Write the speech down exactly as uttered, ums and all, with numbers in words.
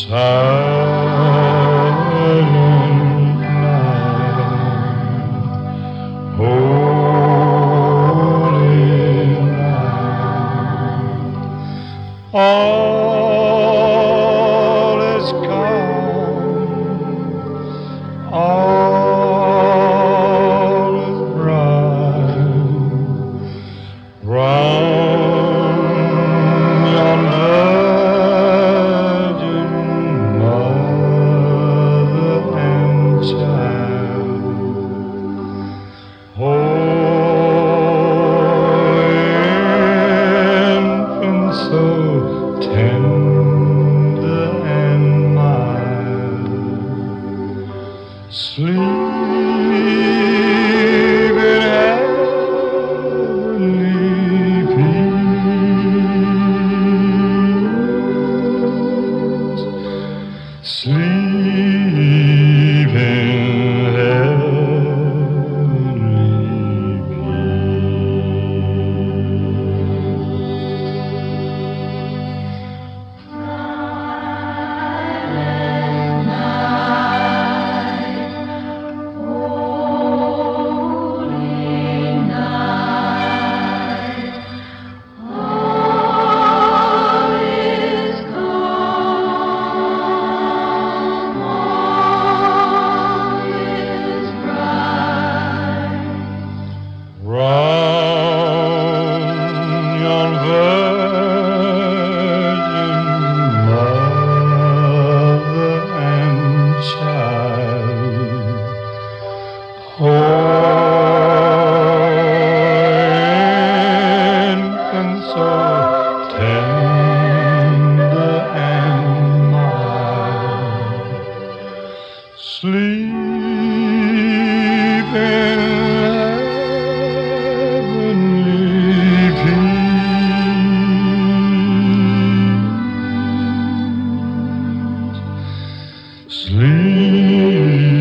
silent night, holy night, all is calm, all is bright, round yon virgin mother and child. Oh, infant so tender and mild, sleep in heavenly peace, sleep in heavenly round yon virgin mother and child. Oh, infant so tender and mild, sleep in heavenly peace, sleep